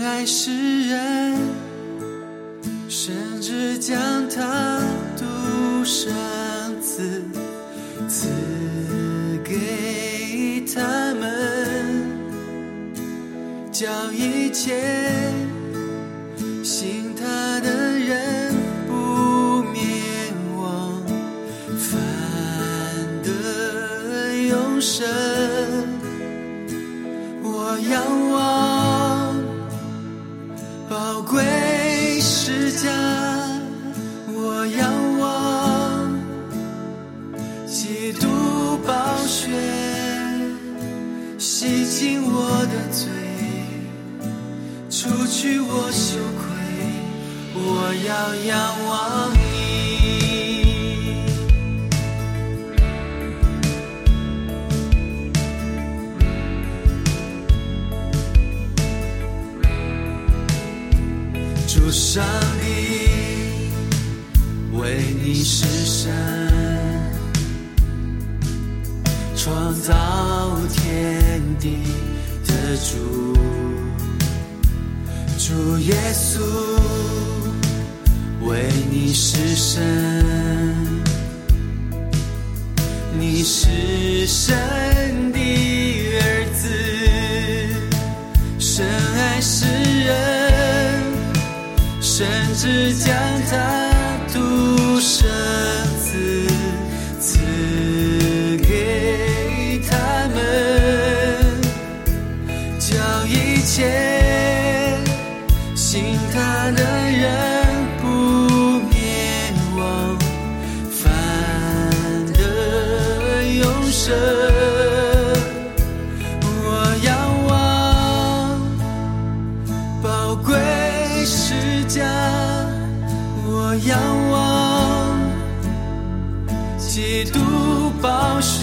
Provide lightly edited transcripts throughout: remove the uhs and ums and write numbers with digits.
爱世人，甚至将他独生子赐给他们，叫一切信他的人不灭亡，反得永生。我仰望宝贵十架，我仰望基督宝血洗净我的罪，除去我羞愧，我要仰望你。主上帝，为你是神，创造天地的主。主耶稣，为你是神，你是神的儿子，深爱世人，甚至将他独生子赐给他们，叫一切信他的人不灭亡，反得永生。我仰望宝贵十架，我仰望基督宝血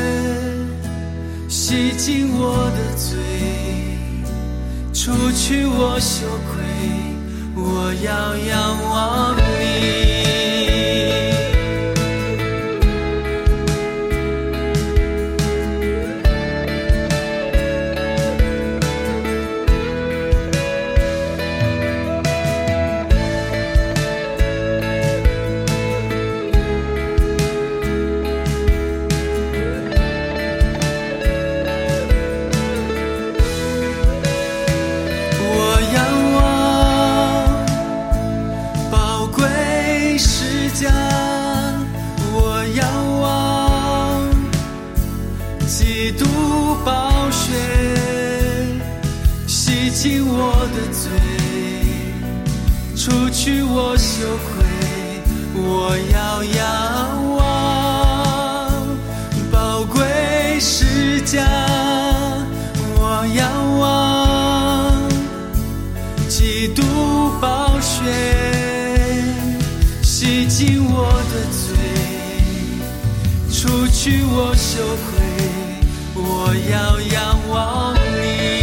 洗净我的罪，除去我羞愧，我要仰望你。基督宝血洗净我的罪，除去我羞愧，我要仰望宝贵十架，我仰望基督宝血洗净我的罪，除去我羞愧，我要仰望你。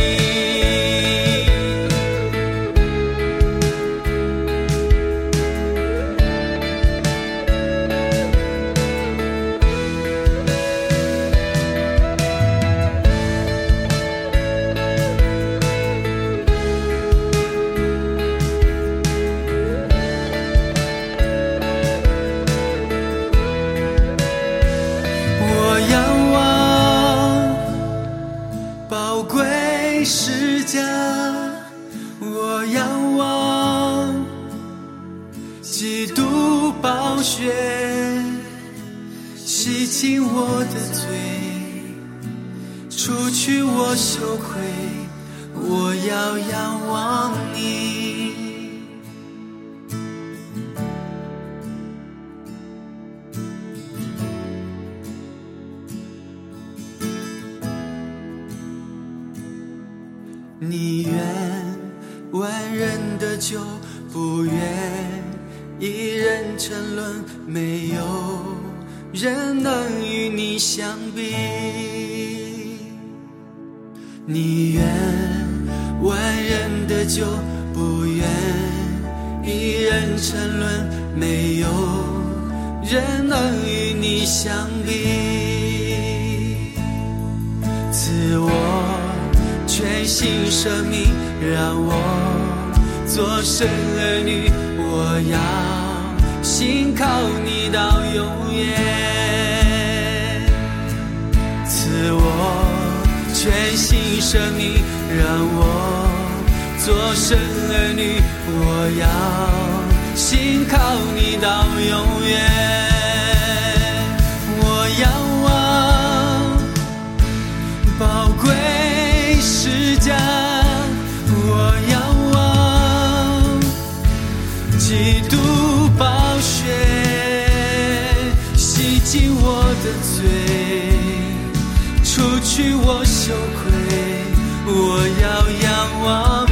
十架，我仰望基督宝血洗净我的罪，除去我羞愧，我要仰望你。你愿万人得救，不愿一人沉沦，没有人能与你相比。你愿万人得救，不愿一人沉沦，没有人能与你相比。赐我全全心舍命，让我做神儿女。我要信靠你到永远，赐我全心舍命，让我做神儿女。我要信靠你到永远。我仰望宝贵十架，我仰望基督宝血洗净我的罪，除去我羞愧。我要仰望